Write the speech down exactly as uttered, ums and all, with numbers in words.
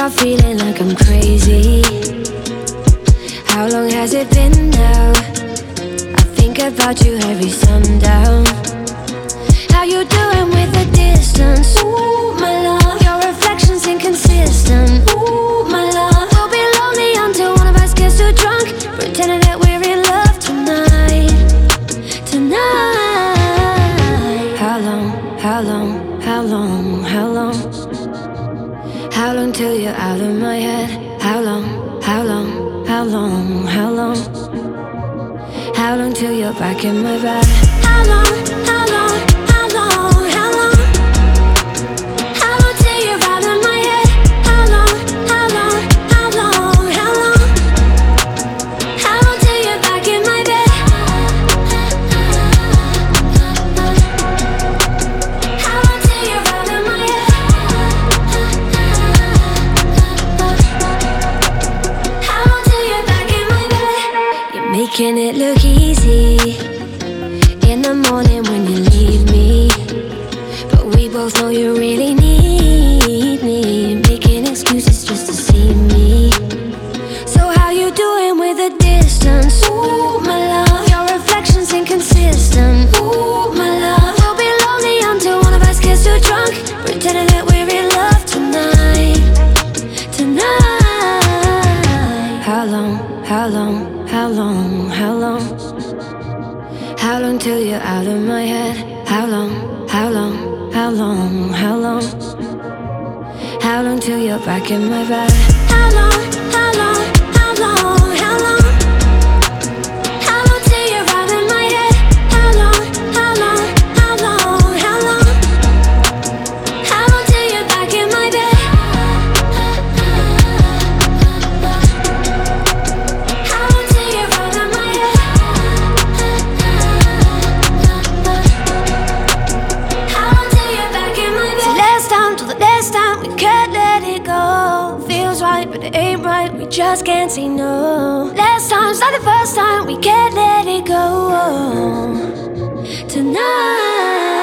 start feeling like I'm crazy. How long has it been now? I think about you every sundown. How you doing with the distance? Ooh, my love, your reflection's inconsistent. Ooh, my love, we'll be lonely until one of us gets too drunk, pretending that we're in love tonight. Tonight. How long, how long, how long, how long? How long till you're out of my head? How long, how long, how long, how long? How long till you're back in my bed? How long, how long, how long, how long? How long till you're out of my head? How long, how long, how long, how long? How long till you're back in my bed? How long till you're out of my head? How long till you're back in my bed? You're making it look easy in the morning when you leave me, but we both know you really need me, making excuses just to see me. So how you doing with the distance? Ooh, my love, your reflection's inconsistent. Ooh, my love, we'll be lonely until one of us gets too drunk, pretending that we're in love tonight. Tonight. How long, how long, how long, how long? How long till you're out of my head? How long, how long, how long, how long? How long till you're back in my bed? How long, how long, how long, how long? How long till you're out of my head? How long, how long, how long, how long? How long till you're back in my bed? How long till you're out of my head? How long till you're back in my bed? Till last time, till the last time, we can't let it go. Feels right, but it ain't right, we just can't say no. Last time's not the first time, we can't let it go. Tonight.